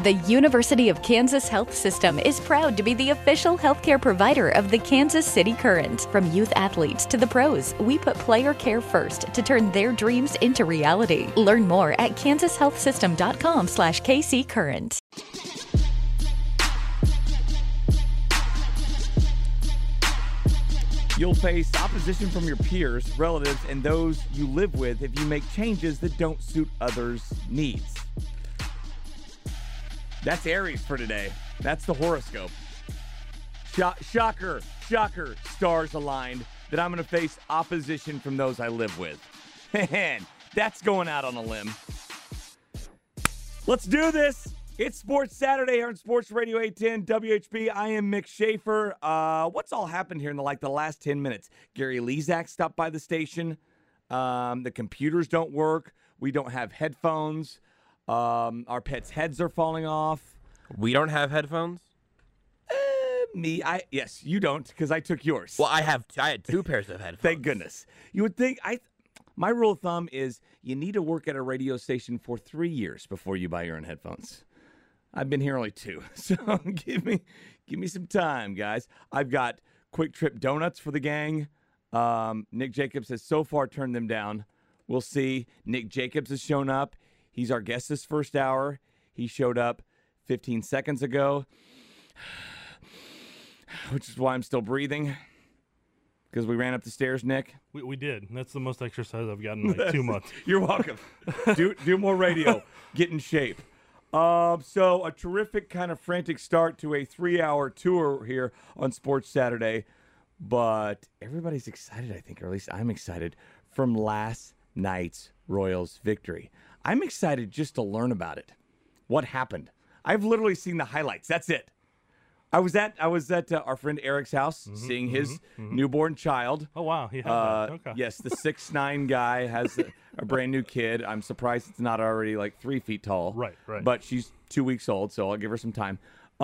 The University of Kansas Health System is proud to be the official healthcare provider of the Kansas City Current. From youth athletes to the pros, we put player care first to turn their dreams into reality. Learn more at kansashealthsystem.com/KCCurrent. You'll face opposition from your peers, relatives, and those you live with if you make changes that don't suit others' needs. That's Aries for today. That's the horoscope. Shocker, stars aligned that I'm going to face opposition from those I live with. And that's going out on a limb. Let's do this. It's Sports Saturday here on Sports Radio 810 WHB. I am Mick Schaefer. What's all happened here in the last 10 minutes? Gary Lezak stopped by the station. The computers don't work. We don't have headphones. Our pets' heads are falling off. We don't have headphones? Yes, you don't, because I took yours. Well, I had two pairs of headphones. Thank goodness. You would think, my rule of thumb is you need to work at a radio station for 3 years before you buy your own headphones. I've been here only 2, so give me some time, guys. I've got Quick Trip donuts for the gang. Nick Jacobs has so far turned them down. We'll see. Nick Jacobs has shown up. He's our guest this first hour. He showed up 15 seconds ago, which is why I'm still breathing, because we ran up the stairs, Nick. We did. That's the most exercise I've gotten in like 2 months. You're welcome. Do more radio. Get in shape. So a terrific kind of frantic start to a 3-hour tour here on Sports Saturday. But everybody's excited, I think, or at least I'm excited, from last night's Royals victory. I'm excited just to learn about it. What happened? I've literally seen the highlights. That's it. I was at our friend Eric's house seeing his newborn child. Oh, wow. He had that. Okay. Yes, the 6'9" guy has a brand new kid. I'm surprised it's not already like 3 feet tall. Right. But she's 2 weeks old, so I'll give her some time.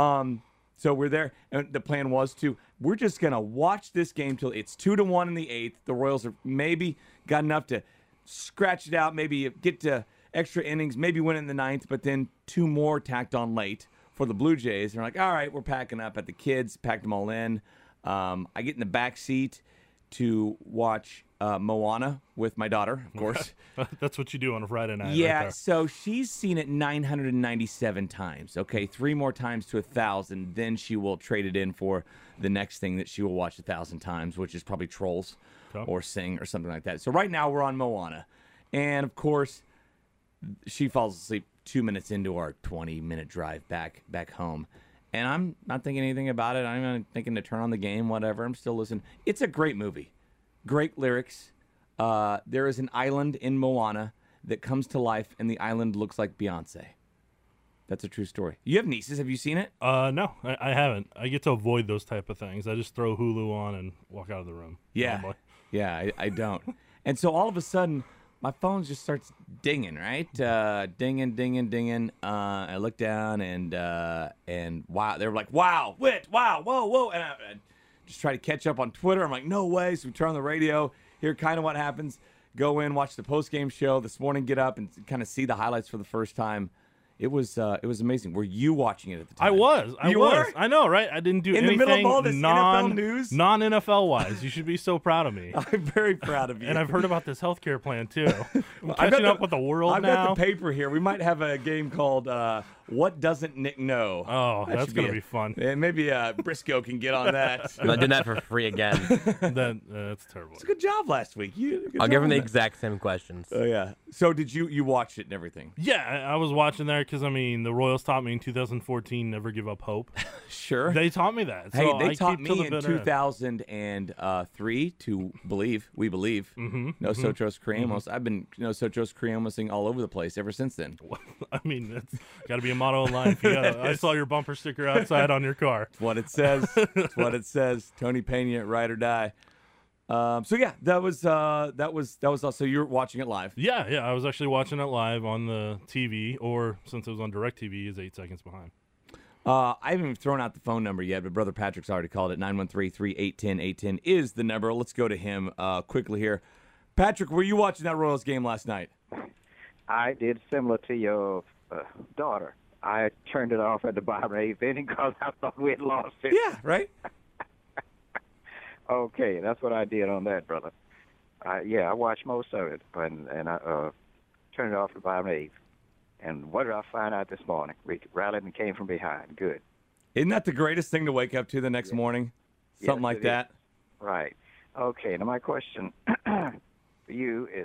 So we're there, and the plan was we're just going to watch this game till it's 2-1 in the 8th. The Royals have maybe got enough to scratch it out, maybe get to extra innings, maybe win it in the 9th, but then 2 more tacked on late for the Blue Jays. They're like, all right, we're packing up at the kids, packed them all in. I get in the back seat to watch Moana with my daughter, of course. That's what you do on a Friday night. Yeah, right there. So she's seen it 997 times. Okay, 3 more times to 1,000. Then she will trade it in for the next thing that she will watch 1,000 times, which is probably Trolls or Sing or something like that. So right now we're on Moana. And, of course, she falls asleep 2 minutes into our 20-minute drive back home. And I'm not thinking anything about it. I'm not thinking to turn on the game, whatever. I'm still listening. It's a great movie. Great lyrics. There is an island in Moana that comes to life, and the island looks like Beyonce. That's a true story. You have nieces. Have you seen it? No, I haven't. I get to avoid those type of things. I just throw Hulu on and walk out of the room. Yeah. Normally. Yeah, I don't. And so all of a sudden, my phone just starts dinging, right? Dinging. I look down and wow, they were like, wow, whoa. And I just try to catch up on Twitter. I'm like, no way. So we turn on the radio, hear kind of what happens, go in, watch the post-game show this morning, get up and kind of see the highlights for the first time. It was amazing. Were you watching it at the time? I was. You were? I know, right? I didn't do in anything the middle of all this NFL news? non-NFL wise. You should be so proud of me. I'm very proud of you. And I've heard about this healthcare plan too. I'm catching up with the world I've now. got the paper here. We might have a game called What Doesn't Nick Know? Oh, that's going to be fun. And maybe Briscoe can get on that. I'm not doing that for free again. That's terrible. It's a good job last week. I'll give him the exact same questions. Oh, yeah. So did you watch it and everything? Yeah, I was watching there because, I mean, the Royals taught me in 2014, never give up hope. Sure. They taught me that. Hey, So they I taught keep till me the in bitter end. 2003 to believe. We believe. Nosotros creemos. I've been Nosotros creemosing all over the place ever since then. I mean, that's got to be a motto in life. I saw your bumper sticker outside on your car. It's what it says. It's what it says. Tony Pena, ride or die. So yeah, that was all. So you're watching it live. Yeah, I was actually watching it live on the TV, or since it was on DirecTV, is 8 seconds behind. I haven't even thrown out the phone number yet, but Brother Patrick's already called it. 913-381-810 is the number. Let's go to him quickly here. Patrick, were you watching that Royals game last night? I did similar to your daughter. I turned it off at the bottom of the 8th inning because I thought we had lost it. Yeah, right? Okay, that's what I did on that, brother. I watched most of it, and I turned it off at the bottom of the 8th. And what did I find out this morning? We rallied and came from behind. Good. Isn't that the greatest thing to wake up to the next morning? Something like that? Is. Right. Okay, now my question for you is,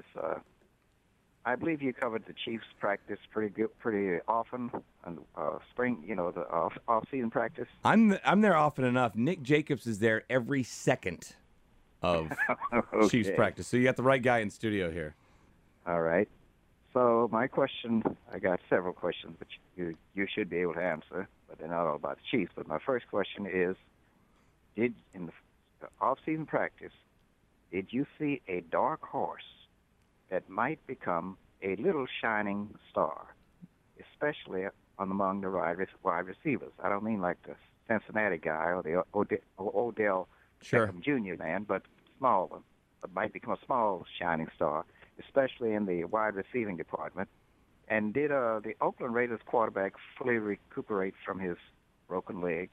I believe you covered the Chiefs practice pretty often, and spring, the off-season practice. I'm there often enough. Nick Jacobs is there every second of Okay. Chiefs practice. So you got the right guy in studio here. All right. So my question, I got several questions, but you should be able to answer, but they're not all about the Chiefs. But my first question is, in the off-season practice, did you see a dark horse that might become a little shining star, especially among the wide receivers? I don't mean like the Cincinnati guy or the Odell Beckham Jr. man, but small one. It might become a small shining star, especially in the wide receiving department. And did the Oakland Raiders quarterback fully recuperate from his broken leg?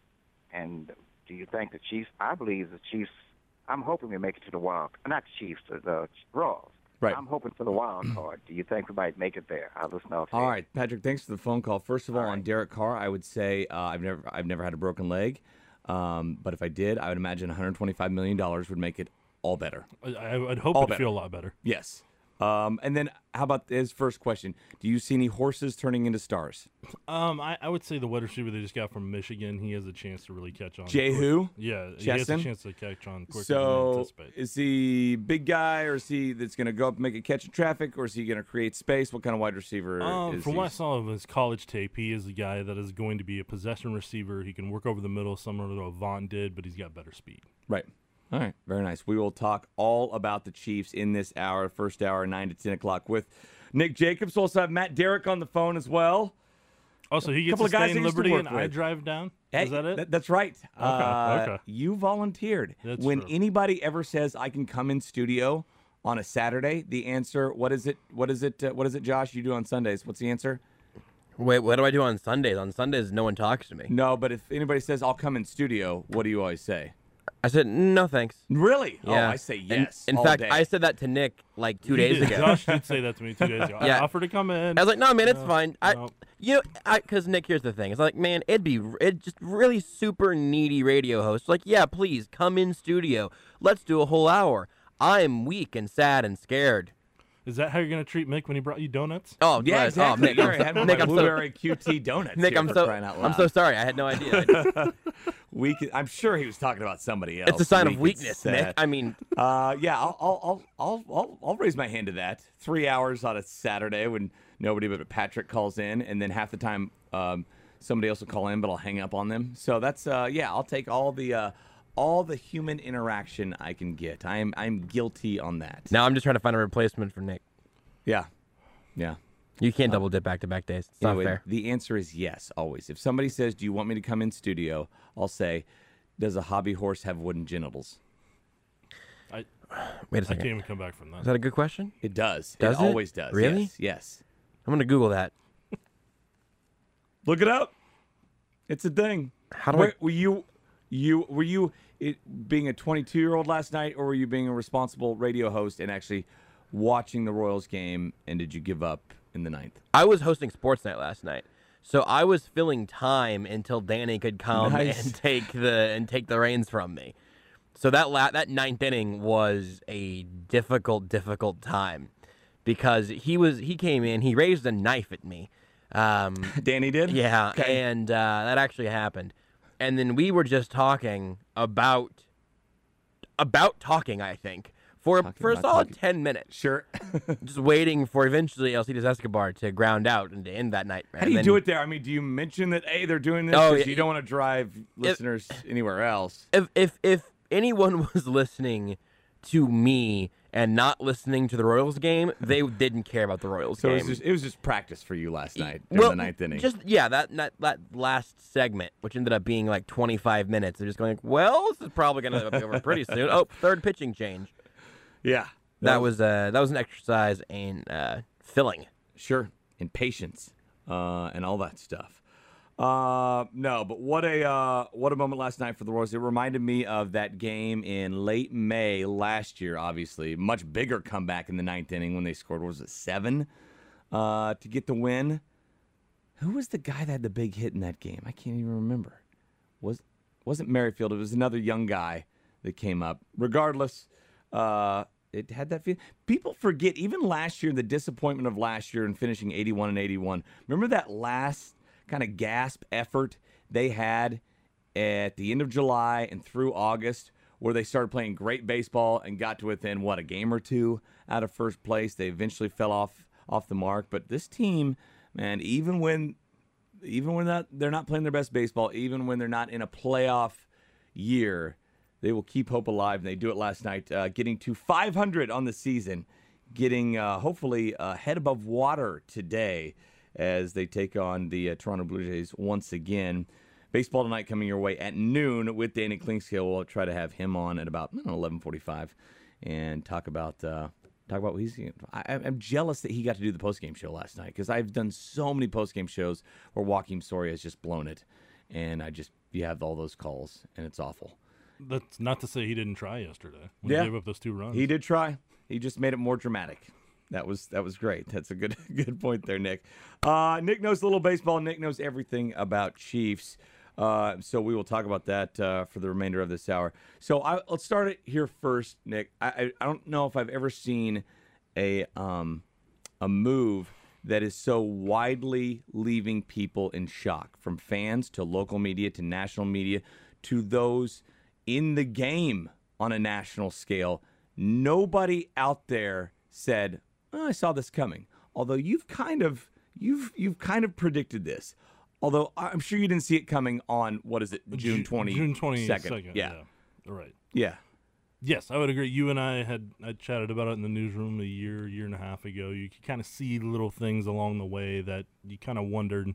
And do you think the Chiefs? I believe the Chiefs. I'm hoping we make it to the not the Chiefs, the Royals. Right. I'm hoping for the wild card. Do you think we might make it there? I'll listen off. All right, Patrick. Thanks for the phone call. First of all, on Derek Carr, I would say I've never had a broken leg, but if I did, I would imagine $125 million would make it all better. I would hope it'd feel a lot better. Yes. And then how about his first question? Do you see any horses turning into stars? I would say the wide receiver they just got from Michigan, he has a chance to really catch on. Jehu? Yeah, Cheston? he has a chance to catch on quicker than I So anticipate. is he big guy, or is he that's going to go up and make a catch in traffic, or is he going to create space? What kind of wide receiver is From he? what I saw of his college tape, he is a guy that is going to be a possession receiver. He can work over the middle, similar to what Vaughn did, but he's got better speed. Right. All right, very nice. We will talk all about the Chiefs in this hour, first hour, 9 to 10 o'clock, with Nick Jacobs. We'll also have Matt Derrick on the phone as well. Also, he gets to stay in Liberty and I drive down? Is that it? That's right. Okay. You volunteered. That's when true. anybody ever says I can come in studio on a Saturday, the answer, what is it, Josh, you do on Sundays? What's the answer? Wait, what do I do on Sundays? On Sundays, no one talks to me. No, but if anybody says I'll come in studio, what do you always say? I said, no, thanks. Really? Yeah. Oh, I say yes. In all fact, day. I said that to Nick like 2 He days did. ago. Josh did say that to me 2 days ago. Yeah. I offered to come in. I was like, no, man, it's No, fine. no. Because Nick, here's the thing. It's like, man, it'd just really super needy radio host. Like, yeah, please come in studio. Let's do a whole hour. I'm weak and sad and scared. Is that how you're going to treat Mick when he brought you donuts? Oh, Yeah, right. exactly. Oh, Nick, You're having Nick, my I'm so blueberry QT donuts. Nick, here I'm for so crying out I'm loud. so sorry. I had no idea. I'm sure he was talking about somebody else. It's a sign of Weak and weakness, sad. Nick. I mean, Yeah, I'll raise my hand to that. 3 hours on a Saturday when nobody but Patrick calls in, and then half the time somebody else will call in, but I'll hang up on them. So that's I'll take all the human interaction I can get. I'm guilty on that. now I'm just trying to find a replacement for Nick. Yeah. You can't double dip back-to-back days. It's not Anyway, fair. the answer is yes, always. If somebody says, "Do you want me to come in studio?" I'll say, "Does a hobby horse have wooden genitals?" Wait a I can't second. even come back from Is that. that a good question? It does. Does it it? always does. Really? Yes. I'm going to Google that. Look it up. It's a thing. How do I... Were you being a 22-year-old last night, or were you being a responsible radio host and actually watching the Royals game? And did you give up in the ninth? I was hosting Sports Night last night, so I was filling time until Danny could come Nice. and take the reins from me. So that ninth inning was a difficult time because he came in, he raised a knife at me. Danny did? Yeah, Okay. and that actually happened. And then we were just talking about talking, I think, for a about solid talking. 10 minutes. Sure. Just waiting for eventually Alcides Escobar to ground out and to end that night. How do you do it there? I mean, do you mention that, hey, they're doing this? Oh, 'Cause yeah, you don't want to drive listeners anywhere else. If anyone was listening to me and not listening to the Royals game, they didn't care about the Royals So game. it was just practice for you last night during the ninth inning. That last segment, which ended up being like 25 minutes, they're just going, well, this is probably going to be over pretty soon. Oh, third pitching change. yeah. That was an exercise in filling. Sure. And patience. and all that stuff. No, but what a moment last night for the Royals. It reminded me of that game in late May last year, obviously. Much bigger comeback in the ninth inning when they scored, what was it, 7 to get the win? Who was the guy that had the big hit in that game? I can't even remember. Wasn't Merrifield. It was another young guy that came up. Regardless, it had that feel. People forget, even last year, the disappointment of last year and finishing 81-81. Remember that last kind of gasp effort they had at the end of July and through August, where they started playing great baseball and got to within, a game or two out of first place. They eventually fell off the mark. But this team, man, even when they're not playing their best baseball, even when they're not in a playoff year, they will keep hope alive, and they do it last night, getting to 500 on the season, getting hopefully head above water today as they take on the Toronto Blue Jays once again. Baseball tonight coming your way at noon with Danny Klingskill. We'll try to have him on at about 11:45 and talk about what he's. I'm jealous that he got to do the postgame show last night, because I've done so many postgame shows where Joakim Soria has just blown it, and you have all those calls, and it's awful. That's not to say he didn't try yesterday when he gave up those 2 runs. He did try. He just made it more dramatic. That was great. That's a good point there, Nick. Nick knows a little baseball. Nick knows everything about Chiefs. So we will talk about that for the remainder of this hour. So let's start it here first, Nick. I don't know if I've ever seen a move that is so widely leaving people in shock, from fans to local media to national media to those in the game on a national scale. Nobody out there said, I saw this coming. Although you've kind of predicted this. Although I'm sure you didn't see it coming on, what is it, June 22nd? June 22nd. Yeah. Right. Yeah. Yes, I would agree. You and I had chatted about it in the newsroom a year and a half ago. You could kind of see little things along the way that you kind of wondered,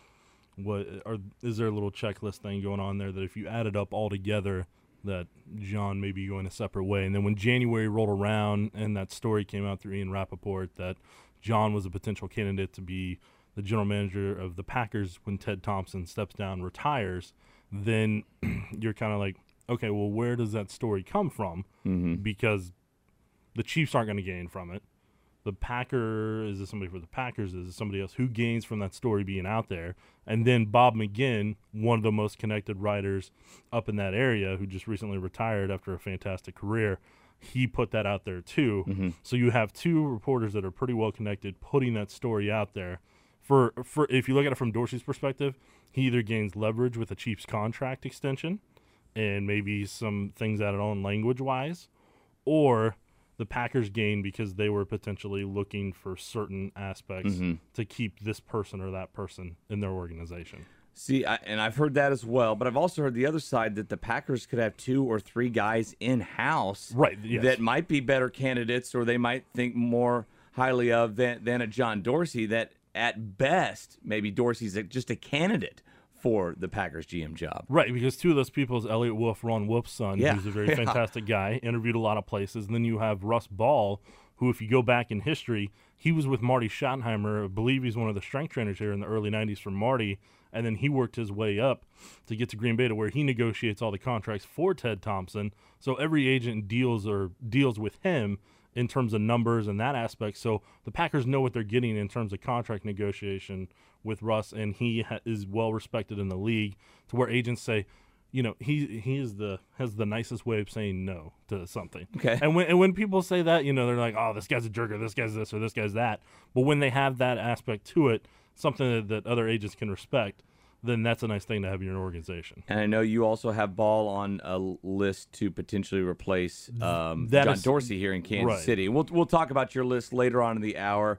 is there a little checklist thing going on there that if you added up all together, that John may be going a separate way. And then when January rolled around and that story came out through Ian Rappaport that John was a potential candidate to be the general manager of the Packers when Ted Thompson steps down, retires, then you're kind of like, okay, well, where does that story come from? Mm-hmm. Because the Chiefs aren't going to gain from it. The Packers, is it somebody for the Packers? Is it somebody else? Who gains from that story being out there? And then Bob McGinn, one of the most connected writers up in that area, who just recently retired after a fantastic career, he put that out there too. Mm-hmm. So you have 2 reporters that are pretty well connected putting that story out there. For if you look at it from Dorsey's perspective, he either gains leverage with a Chiefs contract extension and maybe some things added on language-wise, or the Packers gain because they were potentially looking for certain aspects to keep this person or that person in their organization. See, and I've heard that as well, but I've also heard the other side that the Packers could have 2 or 3 guys in-house that might be better candidates, or they might think more highly of than a John Dorsey, that at best maybe Dorsey's just a candidate for the Packers GM job. Right, because 2 of those people is Elliot Wolf, Ron Wolf's son, who's a very fantastic guy, interviewed a lot of places. And then you have Russ Ball, who, if you go back in history, he was with Marty Schottenheimer. I believe he's one of the strength trainers here in the early 90s for Marty. And then he worked his way up to get to Green Bay, to where he negotiates all the contracts for Ted Thompson. So every agent deals with him in terms of numbers and that aspect. So the Packers know what they're getting in terms of contract negotiation with Russ, and he is well respected in the league, to where agents say, he has the nicest way of saying no to something. Okay. And when people say that, they're like, oh, this guy's a jerk, or this guy's this, or this guy's that. But when they have that aspect to it, something that other agents can respect, then that's a nice thing to have in your organization. And I know you also have Ball on a list to potentially replace John Dorsey here in Kansas City. We'll talk about your list later on in the hour.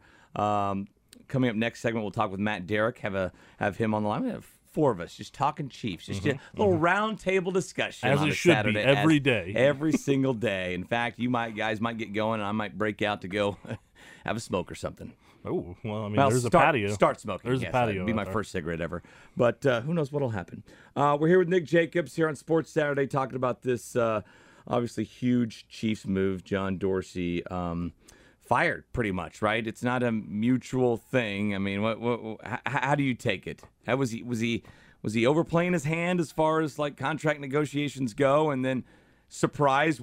Coming up next segment, we'll talk with Matt Derrick, have him on the line. We have 4 of us just talking Chiefs, just a little round table discussion as on it a should Saturday, be every day, every single day. In fact, guys might get going, and I might break out to go have a smoke or something. Oh, well, there's a patio. Start smoking. There's a patio. That'd be my first cigarette ever. But who knows what'll happen. We're here with Nick Jacobs here on Sports Saturday, talking about this obviously huge Chiefs move, John Dorsey fired pretty much, right? It's not a mutual thing. I mean, how do you take it? How was he overplaying his hand as far as like contract negotiations go, and then surprised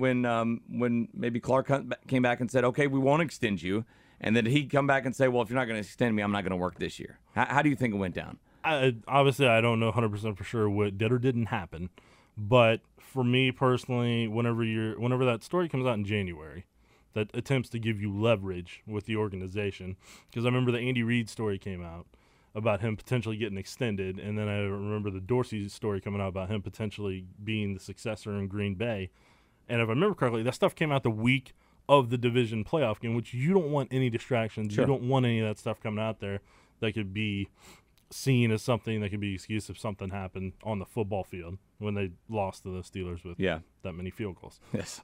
when maybe Clark came back and said, okay, we won't extend you, and then he'd come back and say, well, if you're not going to extend me, I'm not going to work this year. How do you think it went down? Obviously, I don't know 100% for sure what did or didn't happen, but for me personally, whenever that story comes out in January, that attempts to give you leverage with the organization, because I remember the Andy Reid story came out about him potentially getting extended, and then I remember the Dorsey story coming out about him potentially being the successor in Green Bay. And if I remember correctly, that stuff came out the week of the division playoff game, which you don't want any distractions. Sure. You don't want any of that stuff coming out there that could be seen as something that could be excuse if something happened on the football field when they lost to the Steelers with that many field goals. Yes.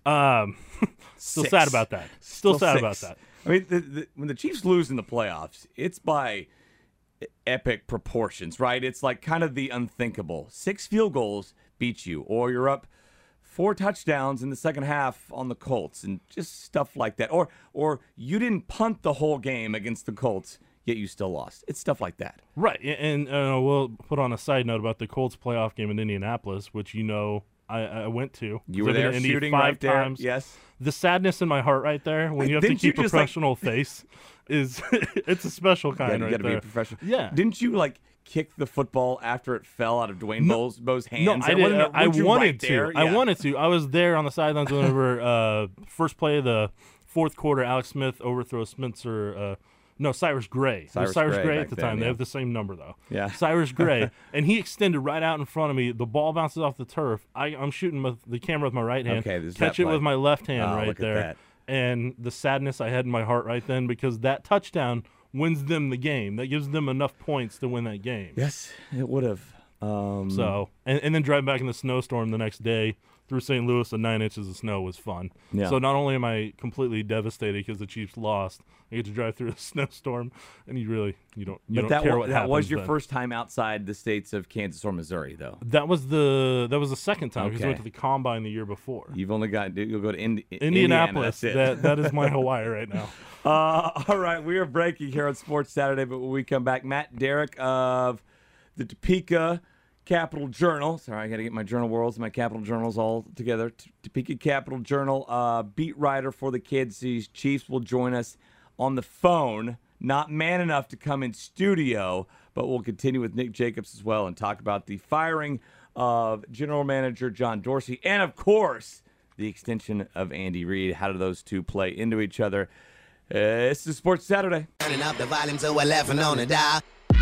Still sad about that. Still sad about that. I mean, when the Chiefs lose in the playoffs, it's by epic proportions, right? It's like kind of the unthinkable. 6 field goals beat you, or you're up 4 touchdowns in the second half on the Colts, and just stuff like that. Or you didn't punt the whole game against the Colts, yet you still lost. It's stuff like that. Right, and we'll put on a side note about the Colts playoff game in Indianapolis, which I went to. You were there shooting 5 right there. times. Yes. The sadness in my heart right there when you have to keep a professional face is it's a special kind right there. You got to be a professional. Yeah. Didn't you kick the football after it fell out of Dwayne Bowe's hands? No, I didn't. I wanted to. Yeah. I wanted to. I was there on the sidelines whenever first play of the fourth quarter, Alex Smith overthrows Cyrus Gray. Cyrus Gray at the then, time. yeah. They have the same number, though. Yeah. Cyrus Gray. And he extended right out in front of me. The ball bounces off the turf. I'm shooting with the camera with my right hand. Okay, catch it with my left hand right look there. at that. And the sadness I had in my heart right then, because that touchdown wins them the game. That gives them enough points to win that game. Yes, it would have. So, and then driving back in the snowstorm the next day through St. Louis, and 9 inches of snow was fun. Yeah. So not only am I completely devastated because the Chiefs lost, I get to drive through a snowstorm, and you don't care what happens. That was your then. first time outside the states of Kansas or Missouri, though. That was the second time because Okay. I went to the Combine the year before. You'll go to Indianapolis. Indiana, That is my Hawaii right now. all right, we are breaking here on Sports Saturday, but when we come back, Matt Derrick of the Topeka Capital Journal. Sorry, I got to get my Journal Worlds and my Capital Journals all together. Topeka Capital Journal, beat writer for the Kansas City Chiefs, will join us on the phone. Not man enough to come in studio, but we'll continue with Nick Jacobs as well and talk about the firing of General Manager John Dorsey and, of course, the extension of Andy Reid. How do those two play into each other? This is Sports Saturday. Turning up the volume so we're laughing on the dial.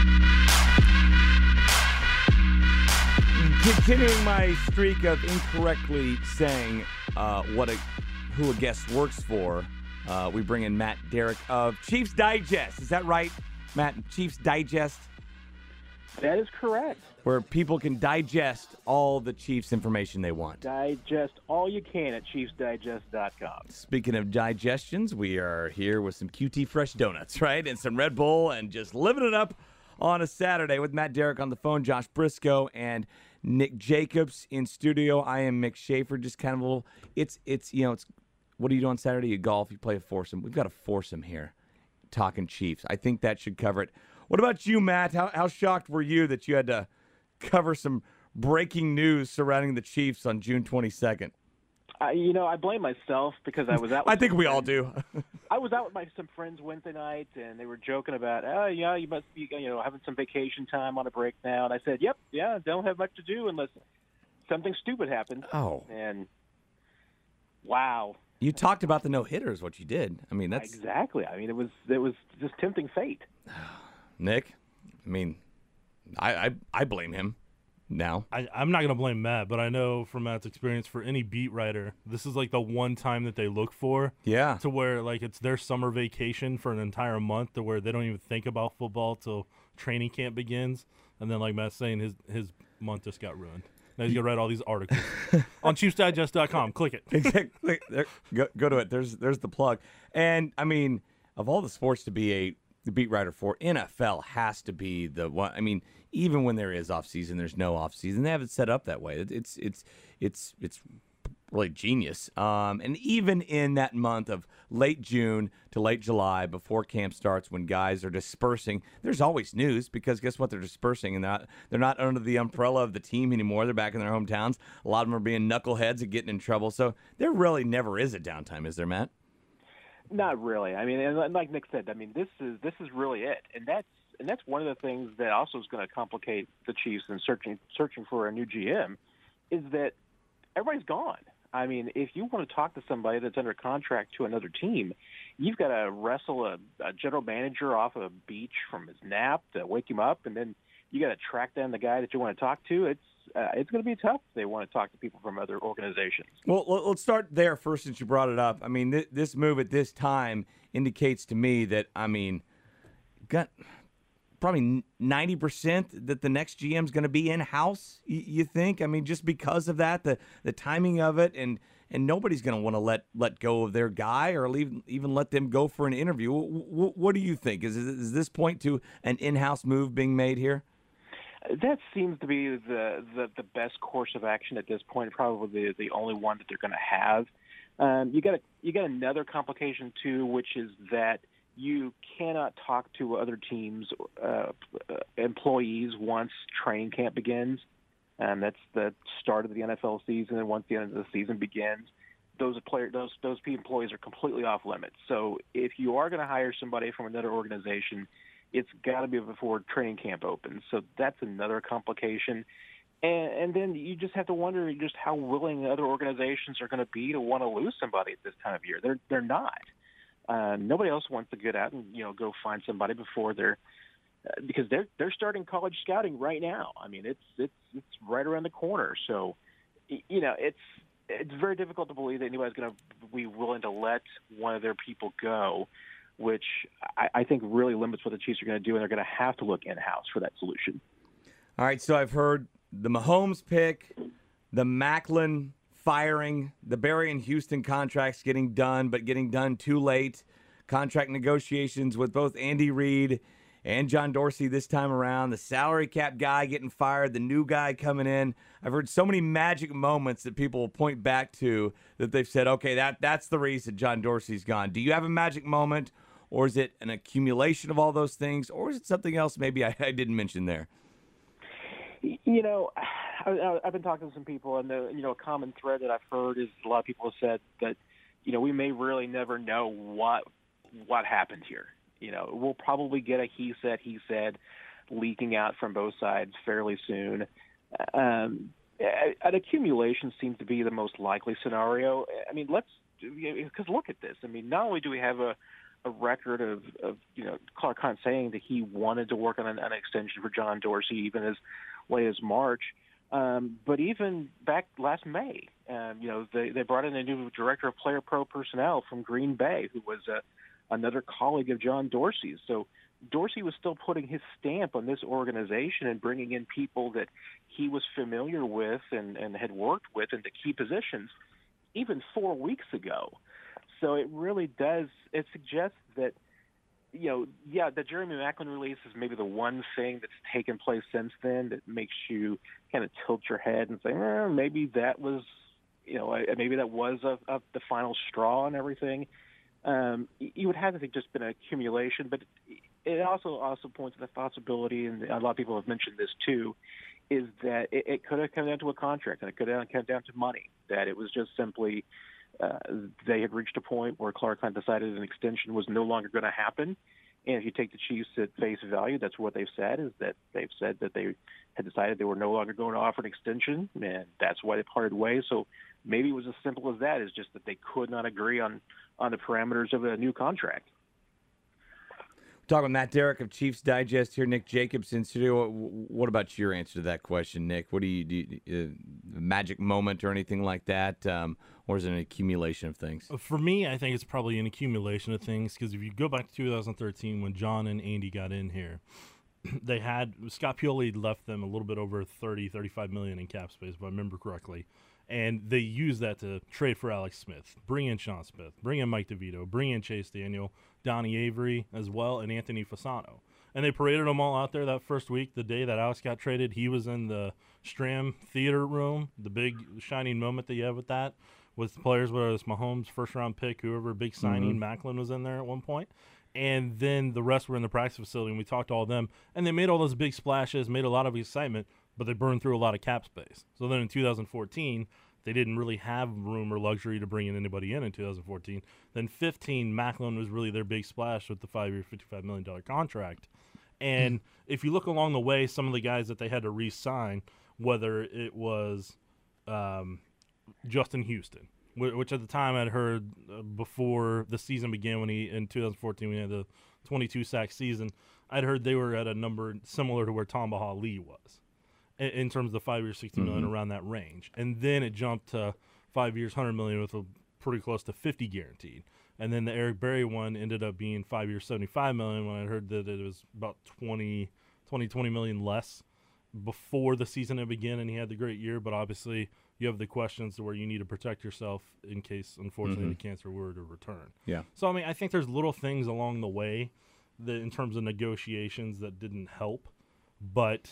Continuing my streak of incorrectly saying who a guest works for, we bring in Matt Derrick of Chiefs Digest. Is that right, Matt? Chiefs Digest? That is correct. Where people can digest all the Chiefs information they want. Digest all you can at ChiefsDigest.com. Speaking of digestions, we are here with some QT Fresh Donuts, right? And some Red Bull and just living it up on a Saturday with Matt Derrick on the phone, Josh Briscoe, and Nick Jacobs in studio. I am Mick Schaefer. Just kind of a little. It's what do you do on Saturday? You golf. You play a foursome. We've got a foursome here, talking Chiefs. I think that should cover it. What about you, Matt? How shocked were you that you had to cover some breaking news surrounding the Chiefs on June 22nd? I blame myself because I was out. I think we all do. I was out with some friends Wednesday night, and they were joking about, you must be, having some vacation time on a break now. And I said, yep, don't have much to do unless something stupid happens. Oh. And wow. You talked about the no-hitters, what you did. I mean, that's exactly. I mean, it was just tempting fate. Nick, I mean, I blame him now. I'm not going to blame Matt, but I know from Matt's experience, for any beat writer, this is like the one time that they look for. Yeah. To where like it's their summer vacation for an entire month, to where they don't even think about football till training camp begins, and then like Matt's saying, his month just got ruined. Now he's going to write all these articles on ChiefsDigest.com. Click it. Exactly. Go to it. There's the plug. And I mean, of all the sports to be the beat writer for, NFL has to be the one. I mean, even when there is off season, there's no off season. They have it set up that way. It's really genius. And even in that month of late June to late July, before camp starts, when guys are dispersing, there's always news because guess what? They're dispersing and they're not under the umbrella of the team anymore. They're back in their hometowns. A lot of them are being knuckleheads and getting in trouble. So there really never is a downtime, is there, Matt? Not really. I mean, and like Nick said, I mean, this is really it, and that's one of the things that also is going to complicate the Chiefs in searching for a new GM, is that everybody's gone. I mean, if you want to talk to somebody that's under contract to another team, you've got to wrestle a general manager off a beach from his nap to wake him up, and then you got to track down the guy that you want to talk to. It's going to be tough if they want to talk to people from other organizations. Well, let's start there first since you brought it up. I mean, this move at this time indicates to me that, I mean, got probably 90% that the next GM is going to be in-house, you think? I mean, just because of that, the timing of it, and nobody's going to want to let go of their guy or even let them go for an interview. What do you think? Is this point to an in-house move being made here? That seems to be the best course of action at this point, probably the only one that they're going to have. You got another complication, too, which is that you cannot talk to other teams' employees once training camp begins. That's the start of the NFL season, and once the end of the season begins, those employees are completely off limits. So if you are going to hire somebody from another organization, it's got to be before training camp opens. So that's another complication. And then you just have to wonder just how willing other organizations are going to be to want to lose somebody at this time of year. They're not. Nobody else wants to get out and go find somebody before because they're starting college scouting right now. I mean, it's right around the corner. So it's very difficult to believe that anybody's going to be willing to let one of their people go, which I think really limits what the Chiefs are going to do, and they're going to have to look in-house for that solution. All right, so I've heard the Mahomes pick, the Macklin firing, the Barry and Houston contracts getting done, but getting done too late, contract negotiations with both Andy Reid and John Dorsey this time around, the salary cap guy getting fired, the new guy coming in. I've heard so many magic moments that people will point back to that they've said, okay, that's the reason John Dorsey's gone. Do you have a magic moment, or is it an accumulation of all those things, or is it something else maybe I didn't mention there? I've been talking to some people, and a common thread that I've heard is a lot of people have said that, we may really never know what happened here. We'll probably get a he said leaking out from both sides fairly soon. An accumulation seems to be the most likely scenario. I mean, because look at this. I mean, not only do we have a record of Clark Hunt saying that he wanted to work on an extension for John Dorsey even as late as March, but even back last May, they brought in a new director of player pro personnel from Green Bay, who was another colleague of John Dorsey's. So Dorsey was still putting his stamp on this organization and bringing in people that he was familiar with and had worked with into key positions even 4 weeks ago. So it really does. It suggests that, the Jeremy Macklin release is maybe the one thing that's taken place since then that makes you kind of tilt your head and say, maybe that was, maybe that was the final straw and everything. You would have to think just been an accumulation, but it also points to the possibility, and a lot of people have mentioned this too, is that it could have come down to a contract, and it could have come down to money, that it was just simply they had reached a point where Clark Hunt decided an extension was no longer going to happen. And if you take the Chiefs at face value, that's what they've said, is that they've said that they had decided they were no longer going to offer an extension, and that's why they parted ways. So maybe it was as simple as that, is just that they could not agree on the parameters of a new contract. Talking with Matt Derrick of Chiefs Digest here, Nick Jacobs in studio. What about your answer to that question, Nick? What do you magic moment or anything like that, or is it an accumulation of things? For me, I think it's probably an accumulation of things, because if you go back to 2013 when John and Andy got in here, they had Scott Pioli left them a little bit over $35 million in cap space, if I remember correctly. And they used that to trade for Alex Smith, bring in Sean Smith, bring in Mike DeVito, bring in Chase Daniel, Donnie Avery as well, and Anthony Fasano. And they paraded them all out there that first week. The day that Alex got traded, he was in the Stram Theater room, the big shining moment that you have with that, with players, whether it's Mahomes, first-round pick, whoever, big signing, Macklin was in there at one point. And then the rest were in the practice facility, and we talked to all of them. And they made all those big splashes, made a lot of excitement, but they burned through a lot of cap space. So then in 2014, they didn't really have room or luxury to bring in anybody in 2014. Then 15, Macklin was really their big splash with the 5-year, $55 million contract. And if you look along the way, some of the guys that they had to re-sign, whether it was Justin Houston, which at the time I'd heard before the season began in 2014 when he had the 22-sack season, I'd heard they were at a number similar to where Tamba Hali was in terms of the 5 years, $60 million, around that range. And then it jumped to 5 years, $100 million with a pretty close to 50 guaranteed. And then the Eric Berry one ended up being 5 years, $75 million, when I heard that it was about 20 million less before the season had begun, and he had the great year. But obviously you have the questions to where you need to protect yourself in case, unfortunately, the cancer were to return. Yeah. So, I mean, I think there's little things along the way that in terms of negotiations that didn't help, but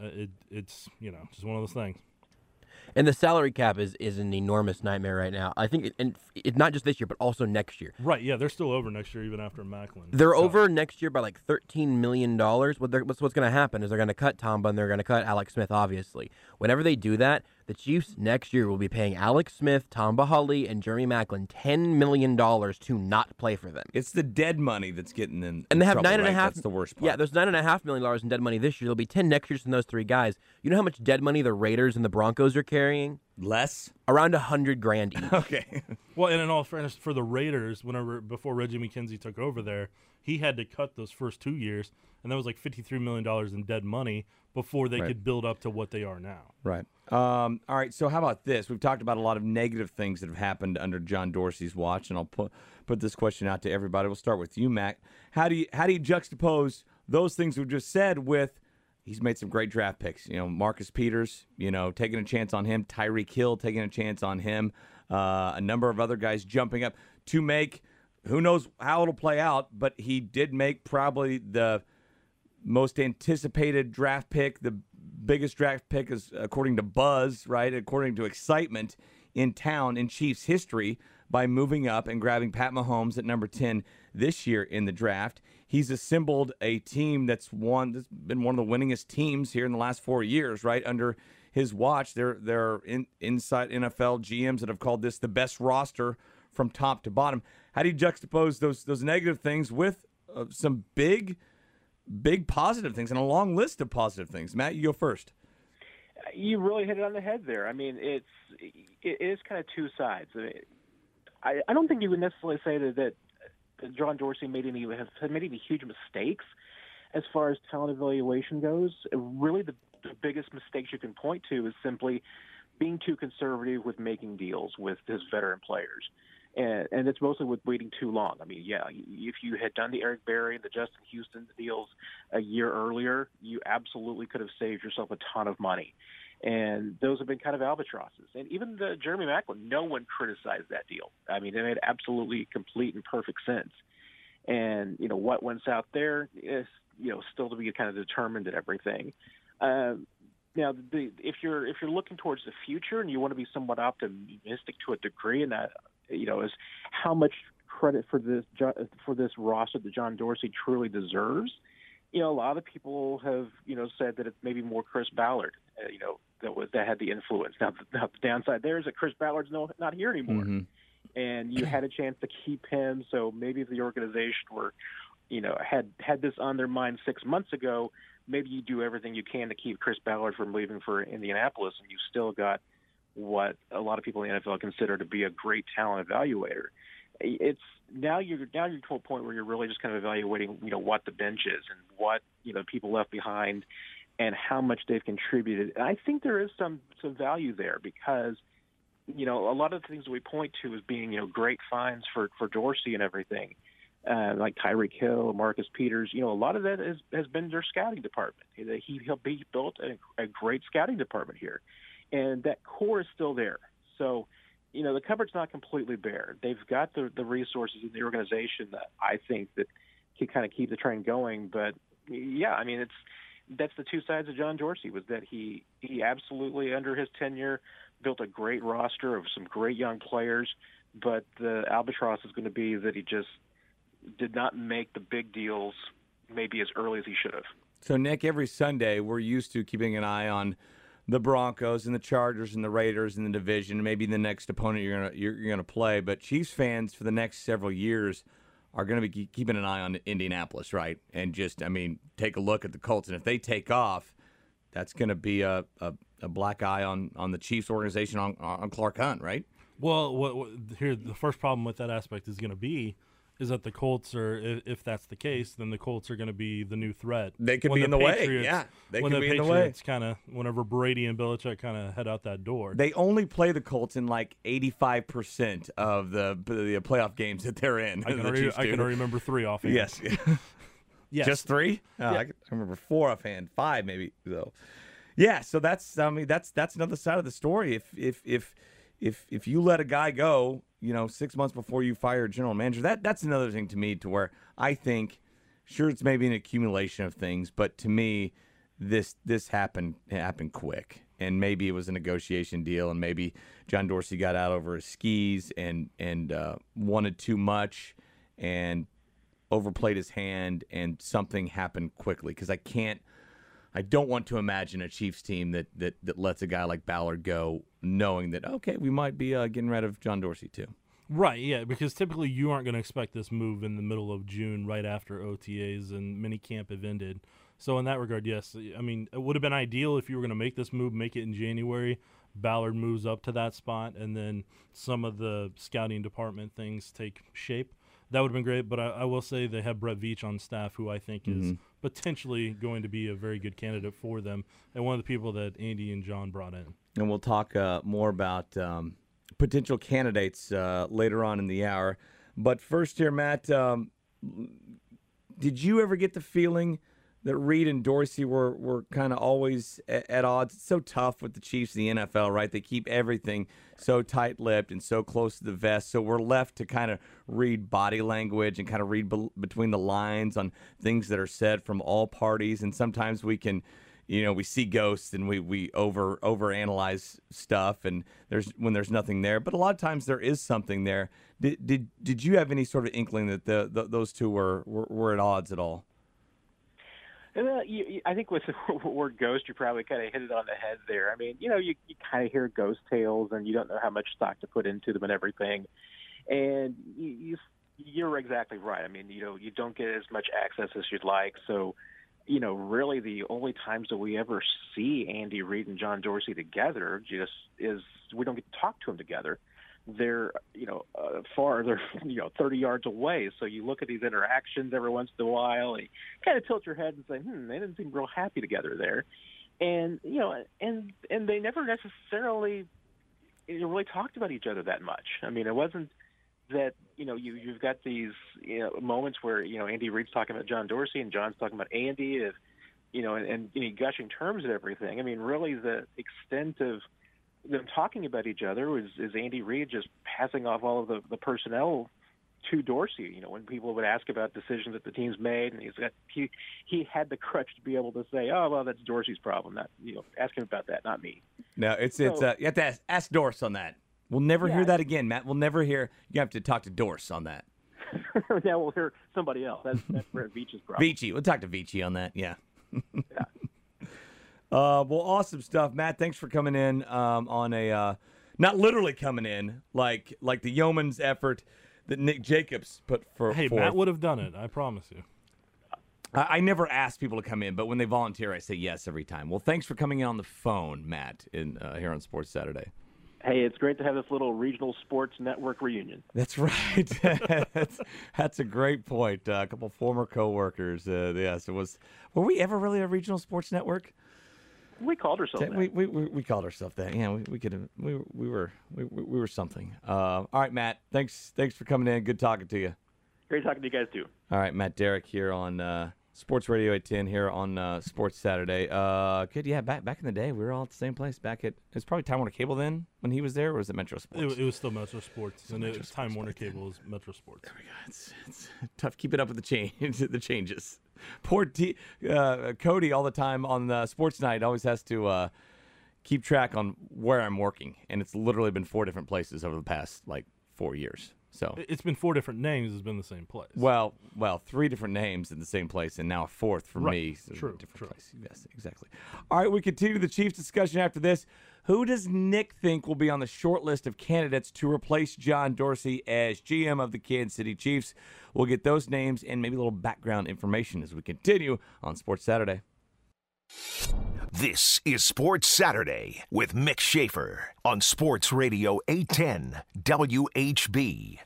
it's, just one of those things. And the salary cap is an enormous nightmare right now. I think, and it's not just this year, but also next year. Right, yeah, they're still over next year, even after Macklin. They're over next year by like $13 million. What's going to happen is they're going to cut Tamba and they're going to cut Alex Smith, obviously. Whenever they do that, the Chiefs next year will be paying Alex Smith, Tamba Hali, and Jeremy Macklin $10 million to not play for them. It's the dead money that's getting in. And they have trouble, $9.5. right? That's the worst part. Yeah, there's $9.5 million in dead money this year. There'll be 10 next year from those three guys. You know how much dead money the Raiders and the Broncos are carrying? Less? Around $100,000 each. Okay. Well, and in all fairness, for the Raiders, before Reggie McKenzie took over there, he had to cut those first 2 years, and that was like $53 million in dead money before they could build up to what they are now. Right. All right, so how about this? We've talked about a lot of negative things that have happened under John Dorsey's watch, and I'll put this question out to everybody. We'll start with you, Mac. How do you juxtapose those things we've just said with he's made some great draft picks? Marcus Peters, taking a chance on him. Tyreek Hill taking a chance on him. A number of other guys jumping up to make, who knows how it'll play out, but he did make probably the most anticipated draft pick, the biggest draft pick is according to buzz, right? According to excitement in town in Chiefs history by moving up and grabbing Pat Mahomes at number 10 this year in the draft. He's assembled a team that's been one of the winningest teams here in the last 4 years, right? Under his watch, there are inside NFL GMs that have called this the best roster from top to bottom. How do you juxtapose those negative things with some big positive things and a long list of positive things? Matt, you go first. You really hit it on the head there. I mean, it is kind of two sides. I don't think you would necessarily say that John Dorsey made any huge mistakes as far as talent evaluation goes. Really, the biggest mistakes you can point to is simply being too conservative with making deals with his veteran players. And it's mostly with waiting too long. I mean, yeah, if you had done the Eric Berry and the Justin Houston deals a year earlier, you absolutely could have saved yourself a ton of money. And those have been kind of albatrosses. And even the Jeremy Macklin, no one criticized that deal. I mean, it made absolutely complete and perfect sense. And, what went south there is, still to be kind of determined and everything. Now, if you're looking towards the future and you want to be somewhat optimistic to a degree, and that, is how much credit for this roster that John Dorsey truly deserves. A lot of people have, said that it's maybe more Chris Ballard, that had the influence. Now the downside there is that Chris Ballard's not here anymore. Mm-hmm. And you had a chance to keep him. So maybe if the organization were, had this on their mind 6 months ago, maybe you do everything you can to keep Chris Ballard from leaving for Indianapolis, and you still got what a lot of people in the NFL consider to be a great talent evaluator. It's now you're to a point where you're really just kind of evaluating, what the bench is and what, people left behind and how much they've contributed. And I think there is some value there because, a lot of the things that we point to as being, great finds for Dorsey and everything, like Tyreek Hill, Marcus Peters, a lot of that has been their scouting department. He'll be built a great scouting department here. And that core is still there. So, the cupboard's not completely bare. They've got the resources in the organization that I think that can kind of keep the train going. But, yeah, I mean, that's the two sides of John Dorsey, was that he absolutely, under his tenure, built a great roster of some great young players, but the albatross is going to be that he just did not make the big deals maybe as early as he should have. So, Nick, every Sunday we're used to keeping an eye on the Broncos and the Chargers and the Raiders in the division, maybe the next opponent you're gonna play. But Chiefs fans for the next several years are going to be keeping an eye on Indianapolis, right? And just, I mean, take a look at the Colts, and if they take off, that's going to be a black eye on the Chiefs organization, on Clark Hunt, right? Well, here the first problem with that aspect is going to be is that the Colts are, if that's the case, then the Colts are going to be the new threat. They could be in the way. Yeah, they could be in the way. Kind of whenever Brady and Belichick kind of head out that door. They only play the Colts in like 85% of the playoff games that they're in. I can remember 3 offhand. Yes. Yes. Just 3? Oh, yeah. I remember 4 offhand, 5 maybe. So, yeah. So that's another side of the story. If you let a guy go, 6 months before you fire a general manager, that's another thing to me, to where I think, sure, it's maybe an accumulation of things, but to me, this happened quick, and maybe it was a negotiation deal, and maybe John Dorsey got out over his skis and wanted too much and overplayed his hand, and something happened quickly. Because I don't want to imagine a Chiefs team that lets a guy like Ballard go, knowing that, okay, we might be getting rid of John Dorsey too. Right, yeah, because typically you aren't going to expect this move in the middle of June, right after OTAs and minicamp have ended. So in that regard, yes, I mean, it would have been ideal if you were going to make this move, make it in January. Ballard moves up to that spot, and then some of the scouting department things take shape. That would have been great, but I will say they have Brett Veach on staff, who I think is potentially going to be a very good candidate for them, and one of the people that Andy and John brought in. And we'll talk more about potential candidates later on in the hour. But first here, Matt, did you ever get the feeling that Reid and Dorsey were kind of always at odds? It's so tough with the Chiefs and the NFL, right? They keep everything so tight-lipped and so close to the vest, so we're left to kind of read body language and kind of read between the lines on things that are said from all parties, and sometimes we can, we see ghosts and we overanalyze stuff, and there's nothing there, but a lot of times there is something there. Did you have any sort of inkling that those two were at odds at all? I think with the word ghost, you probably kind of hit it on the head there. I mean, you kind of hear ghost tales, and you don't know how much stock to put into them and everything. And you're exactly right. I mean, you don't get as much access as you'd like. So, really the only times that we ever see Andy Reid and John Dorsey together just is we don't get to talk to them together. They're, they're 30 yards away. So you look at these interactions every once in a while, and you kind of tilt your head and say, they didn't seem real happy together there. And, and they never necessarily really talked about each other that much. I mean, it wasn't that, you've got these, moments where, Andy Reid's talking about John Dorsey and John's talking about Andy, and gushing terms and everything. I mean, really the extent of them talking about each other is Andy Reid just passing off all of the personnel to Dorsey. When people would ask about decisions that the team's made, and he had the crutch to be able to say, "Oh, well, that's Dorsey's problem. Not ask him about that, not me." No, you have to ask Dorse on that. We'll never hear that again, Matt. We'll never hear. You have to talk to Dorse on that. Now we'll hear somebody else. That's Brett Veach's problem. Veachy, we'll talk to Veachy on that. Yeah. Yeah. Well, awesome stuff, Matt. Thanks for coming in on a not literally coming in like the yeoman's effort that Nick Jacobs put forth. Matt would have done it. I promise you. I never ask people to come in, but when they volunteer, I say yes every time. Well, thanks for coming in on the phone, Matt, here on Sports Saturday. Hey, it's great to have this little regional sports network reunion. That's right. That's a great point. A couple former coworkers. Yes, it was. Were we ever really a regional sports network? We called ourselves that. We called ourselves that. Yeah, we were something. All right, Matt. Thanks for coming in. Good talking to you. Great talking to you guys too. All right, Matt Derrick here on Sports Radio 810 here on Sports Saturday. Good, yeah. Back in the day, we were all at the same place. It's probably Time Warner Cable then when he was there, or was it Metro Sports? It was still Metro Sports, and Time Warner Cable was Metro Sports. There we go. It's tough keeping up with the changes. Poor Cody all the time on the sports night always has to keep track on where I'm working, and it's literally been 4 different places over the past 4 years. So it's been 4 different names. It's been the same place. Well, 3 different names in the same place, and now a 4th for me. So True. Place. Yes, exactly. All right, we continue the Chiefs discussion after this. Who does Nick think will be on the short list of candidates to replace John Dorsey as GM of the Kansas City Chiefs? We'll get those names and maybe a little background information as we continue on Sports Saturday. This is Sports Saturday with Mick Schaefer on Sports Radio 810 WHB.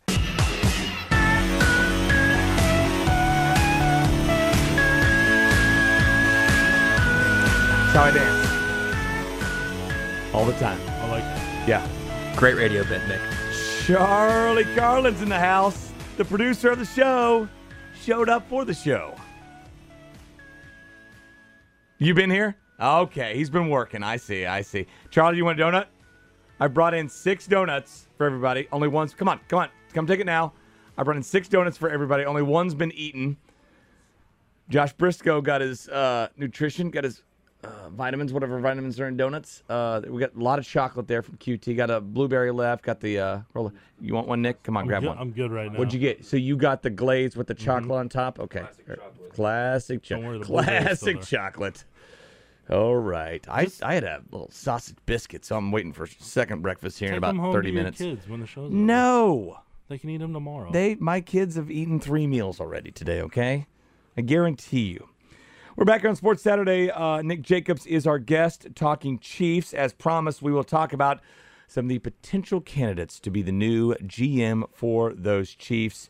That's how I dance. All the time. I like that. Yeah. Great radio bit, Nick. Charlie Carlin's in the house. The producer of the show showed up for the show. You been here? Okay, he's been working. I see. Charlie, you want a donut? I brought in 6 donuts for everybody. Only one's... Come on. Come take it now. I brought in 6 donuts for everybody. Only one's been eaten. Josh Briscoe got his nutrition, got his vitamins, whatever vitamins are in donuts. We got a lot of chocolate there from QT. Got a blueberry left. Got the roller. You want one, Nick? Come on, grab one. I'm good right now. What'd you get? So you got the glaze with the chocolate on top? Okay. Classic chocolate. Classic chocolate. All right. I had a little sausage biscuit, so I'm waiting for second breakfast here in about 30 minutes. Your kids when the show's No. over. They can eat them tomorrow. My kids have eaten 3 meals already today, okay? I guarantee you. We're back on Sports Saturday. Nick Jacobs is our guest talking Chiefs. As promised, we will talk about some of the potential candidates to be the new GM for those Chiefs.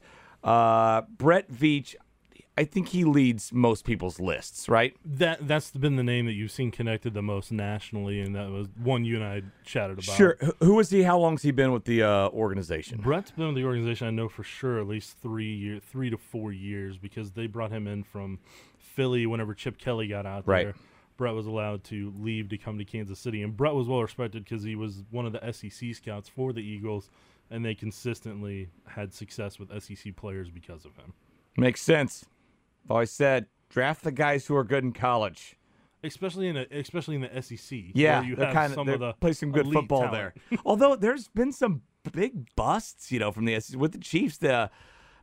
Brett Veach, I think he leads most people's lists, right? That's been the name that you've seen connected the most nationally, and that was one you and I chatted about. Sure. Who is he? How long has he been with the organization? Brett's been with the organization, I know for sure, at least 3 to 4 years, because they brought him in from Philly whenever Chip Kelly got out there. Right. Brett was allowed to leave to come to Kansas City, and Brett was well respected because he was one of the SEC scouts for the Eagles, and they consistently had success with SEC players because of him. Makes sense. I've always said, draft the guys who are good in college. Especially in the SEC. Yeah, where you they're have some of the play some good elite football talent. there. Although there's been some big busts, from the SEC with the Chiefs. The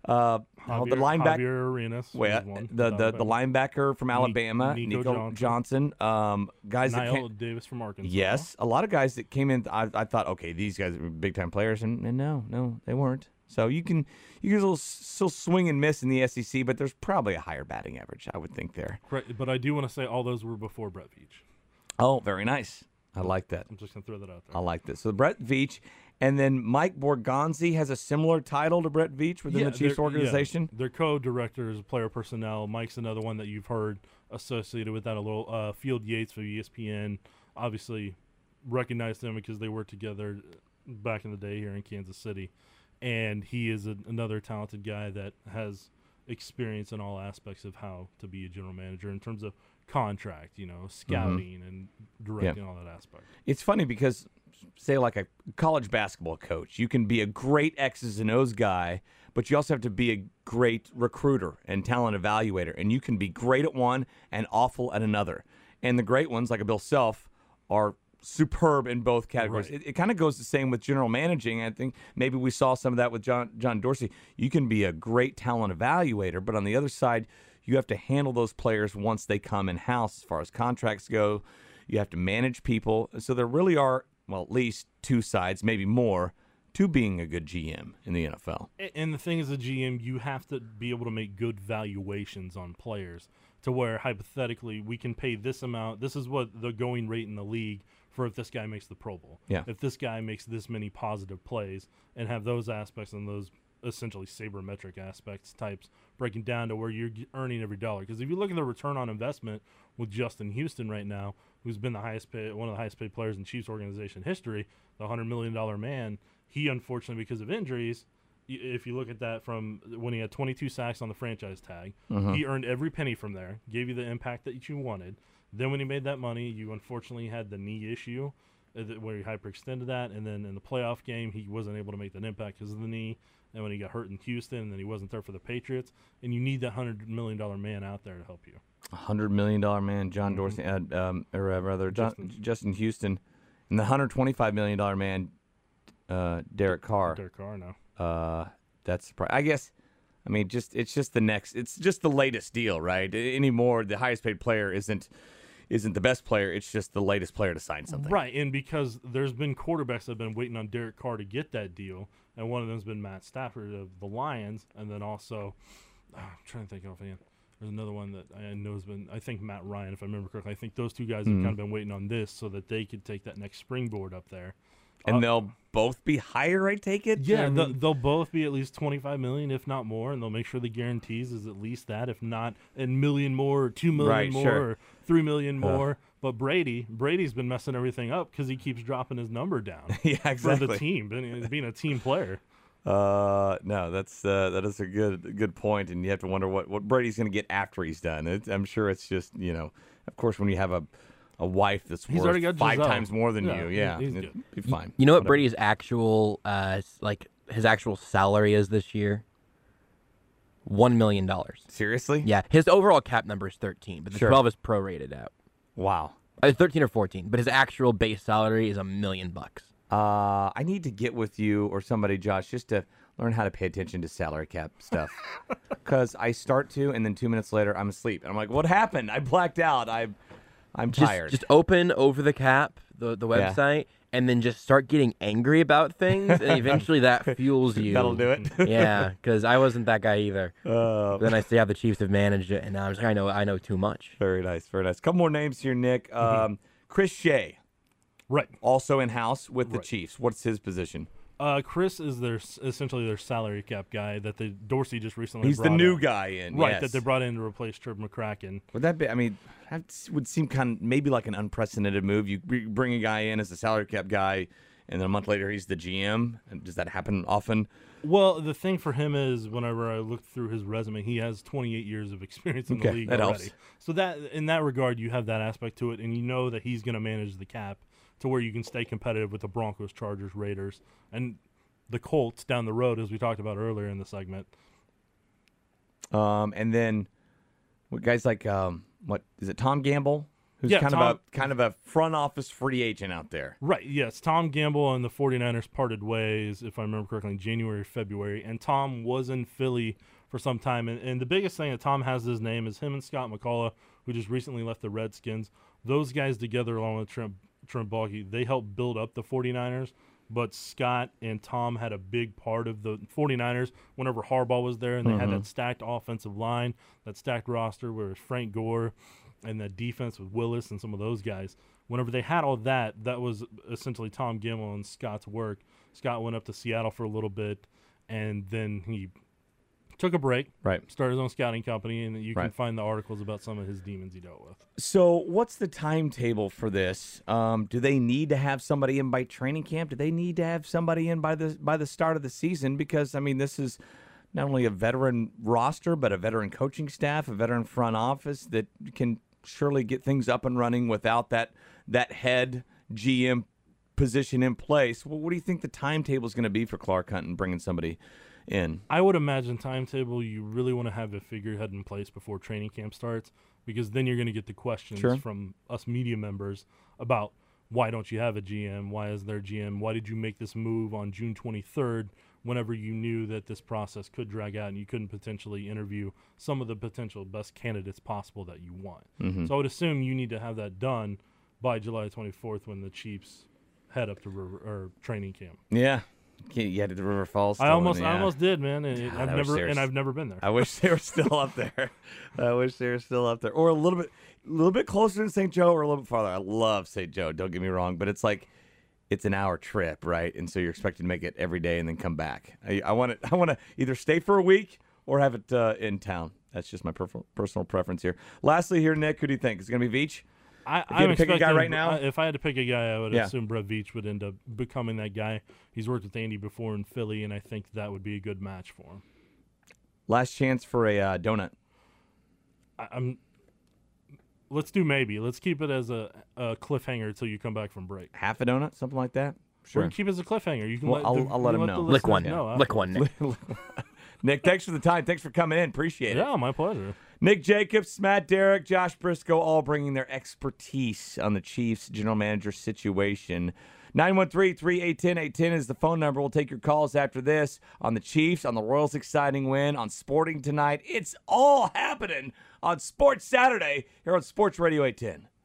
linebacker, Javier Arenas, the linebacker from Alabama, Nico Johnson. Guys that Niall Davis from Arkansas. Yes, a lot of guys that came in. I thought, okay, these guys are big time players, and no, they weren't. So you can still swing and miss in the SEC, but there's probably a higher batting average, I would think there. Right, but I do want to say all those were before Brett Veach. Oh, very nice. I like that. I'm just going to throw that out there. I like this. So Brett Veach, and then Mike Borgonzi has a similar title to Brett Veach within the Chiefs organization. They're co-directors of player personnel. Mike's another one that you've heard associated with that a little. Field Yates for ESPN obviously recognized them because they worked together back in the day here in Kansas City. And he is another talented guy that has experience in all aspects of how to be a general manager in terms of contract, scouting and directing all that aspect. It's funny because, say, like a college basketball coach, you can be a great X's and O's guy, but you also have to be a great recruiter and talent evaluator. And you can be great at one and awful at another. And the great ones, like a Bill Self, are superb in both categories. Right. It kind of goes the same with general managing. I think maybe we saw some of that with John Dorsey. You can be a great talent evaluator, but on the other side, you have to handle those players once they come in-house as far as contracts go. You have to manage people. So there really are, at least 2 sides, maybe more, to being a good GM in the NFL. And the thing is, a GM, you have to be able to make good valuations on players to where, hypothetically, we can pay this amount. This is what the going rate in the league for if this guy makes the Pro Bowl. Yeah. If this guy makes this many positive plays and have those aspects and those essentially sabermetric aspects types breaking down to where you're earning every dollar. Because if you look at the return on investment with Justin Houston right now, who's been one of the highest paid players in Chiefs organization history, the $100 million man, he unfortunately, because of injuries, if you look at that from when he had 22 sacks on the franchise tag, he earned every penny from there, gave you the impact that you wanted. Then when he made that money, you unfortunately had the knee issue. where he hyperextended that, and then in the playoff game he wasn't able to make that impact because of the knee, and when he got hurt in Houston, and then he wasn't there for the Patriots, and you need that $100 million man out there to help you. $100 million man, John Dorsey, or rather Justin Houston, and the $125 million man, Derek Carr. Derek Carr, no. That's I guess. I mean, it's just the latest deal, right? Anymore, the highest paid player isn't the best player. It's just the latest player to sign something. Right, and because there's been quarterbacks that have been waiting on Derek Carr to get that deal, and one of them's been Matt Stafford of the Lions, and then also, I'm trying to think offhand. There's another one that I know has been, I think Matt Ryan, if I remember correctly. I think those two guys have kind of been waiting on this so that they could take that next springboard up there. And they'll both be higher, I take it? Yeah, they'll both be at least $25 million, if not more, and they'll make sure the guarantees is at least that, if not a million more, or $2 million more, or $3 million more. But Brady's been messing everything up because he keeps dropping his number down. Yeah, exactly. For the team, being a team player. No, that is a good point, and you have to wonder what Brady's going to get after he's done. I'm sure it's just, of course, when you have a wife that's worth 5 times more than you, it'd be fine. You know what Brady's actual his actual salary is this year? $1 million. Seriously? Yeah, his overall cap number is 13, but the 12 is prorated out. Wow. 13 or 14, but his actual base salary is $1 million. I need to get with you or somebody, Josh, just to learn how to pay attention to salary cap stuff. Because I start to, and then 2 minutes later, I'm asleep. And I'm like, what happened? I blacked out. I'm tired. Just open Over the Cap, the website, and then just start getting angry about things, and eventually that fuels you. That'll do it. Yeah, because I wasn't that guy either. Then I see how the Chiefs have managed it, and now I'm just like, I know too much. Very nice, very nice. Couple more names here, Nick. Chris Shea. Right. Also in-house with the Chiefs. What's his position? Chris is essentially their salary cap guy that Dorsey just recently He's brought the new in. guy in. Right, yes. that they brought in to replace Trip McCracken. Would that be, I mean, that would seem kind of maybe like an unprecedented move. You bring a guy in as a salary cap guy, and then a month later he's the GM. Does that happen often? Well, the thing for him is whenever I looked through his resume, he has 28 years of experience in the league that already. Helps. So that in that regard, you have that aspect to it, and you know that he's going to manage the cap to where you can stay competitive with the Broncos, Chargers, Raiders, and the Colts down the road, as we talked about earlier in the segment. And then guys like what is it? Tom Gamble, who's kind of a front office free agent out there. Right. Yes, Tom Gamble and the 49ers parted ways, if I remember correctly, in January, February, and Tom was in Philly for some time. And the biggest thing that Tom has his name is him and Scott McCullough, who just recently left the Redskins. Those guys together, along with Trent Baalke, they helped build up the 49ers. But Scott and Tom had a big part of the 49ers whenever Harbaugh was there, and they had that stacked offensive line, that stacked roster where it was Frank Gore and that defense with Willis and some of those guys. Whenever they had all that, that was essentially Tom Gamble and Scott's work. Scott went up to Seattle for a little bit, and then he took a break, started his own scouting company, and you can find the articles about some of his demons he dealt with. So what's the timetable for this? Do they need to have somebody in by training camp? Do they need to have somebody in by the start of the season? Because, I mean, this is not only a veteran roster, but a veteran coaching staff, a veteran front office that can surely get things up and running without that head GM position in place. Well, what do you think the timetable is going to be for Clark Hunt and bringing somebody in? I would imagine timetable, you really want to have a figurehead in place before training camp starts, because then you're going to get the questions from us media members about why don't you have a GM? Why is there a GM? Why did you make this move on June 23rd whenever you knew that this process could drag out and you couldn't potentially interview some of the potential best candidates possible that you want? So I would assume you need to have that done by July 24th when the Chiefs head up to training camp. Yeah. You had to River Falls. I almost did, man. I've never been there. I wish they were still up there. Or a little bit closer to St. Joe, or a little bit farther. I love St. Joe. Don't get me wrong, but it's like it's an hour trip, right? And so you're expected to make it every day and then come back. I want to either stay for a week or have it in town. That's just my personal preference here. Lastly, here, Nick, who do you think is going to be Veach? I'm pick a guy right now. If I had to pick a guy, I would assume Brett Veach would end up becoming that guy. He's worked with Andy before in Philly, and I think that would be a good match for him. Last chance for a donut. Let's do maybe. Let's keep it as a cliffhanger until you come back from break. Half a donut, something like that. Sure. Sure. We can keep it as a cliffhanger. You can Well, I'll let 'em know. Lick one. Know Lick one, Nick. Nick, thanks for the time. Thanks for coming in. Appreciate it. Yeah, my pleasure. Nick Jacobs, Matt Derrick, Josh Briscoe, all bringing their expertise on the Chiefs general manager situation. 913-381-810 is the phone number. We'll take your calls after this on the Chiefs, on the Royals' exciting win, on Sporting tonight. It's all happening on Sports Saturday here on Sports Radio 810.